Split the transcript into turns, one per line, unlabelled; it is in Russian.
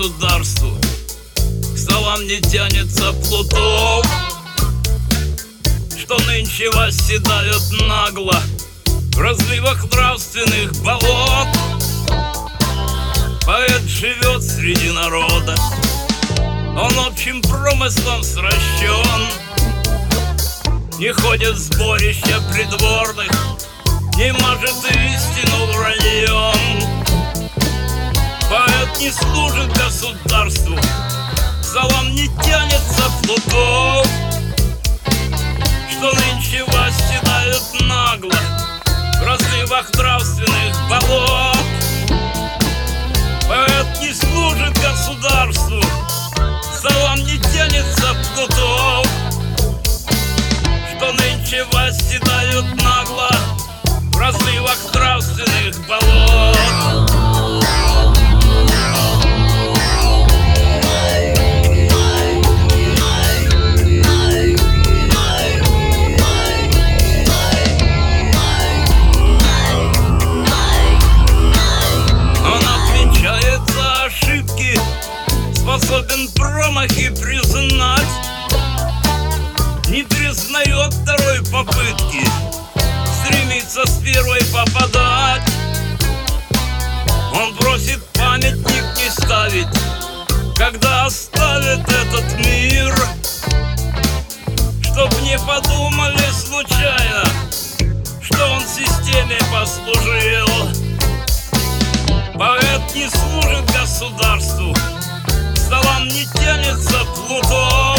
государству, к столам не тянется плутов, что нынче восседают нагло в разливах нравственных болот. Поэт живет среди народа, он общим промыслом сращен, не ходит в сборища придворных, не мажет истину враньем. Поэт не служит государству, к залам не тянется плутов, что нынче восседают нагло в разливах нравственных болот. Поэт не служит государству, к залам не тянется плутов, что нынче восседают нагло в разливах нравственных болот. Способен промахи признать, не признает второй попытки, стремится с первой попадать. Он просит памятник не ставить, когда оставит этот мир, чтоб не подумали случайно, что он системе послужил. Поэт не служит государству, к столам не тянется плутов,